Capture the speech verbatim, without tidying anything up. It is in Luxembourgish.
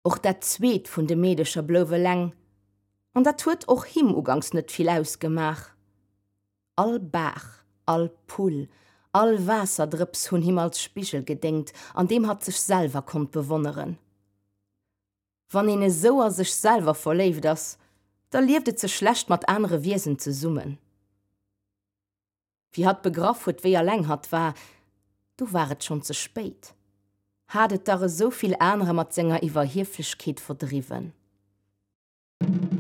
och dat Zweet vun de medischer blowe Läng. An dat huet och him ugangs net viel ausgemach. All Bach, all Pool, all Wasserdrips hunn him als Spichel gedenkt, an dem hat sech selber kommt bewonneren. Wann ene so er sich selber verleeft ass, da liefdet ze schlecht mat andere Wesen ze summen. Wie hat begraff huet, wie er lang hat war, du waret schon zu spät. Hadet dare soviel andere mat Sänger iwwer Hirflichkeit verdriven.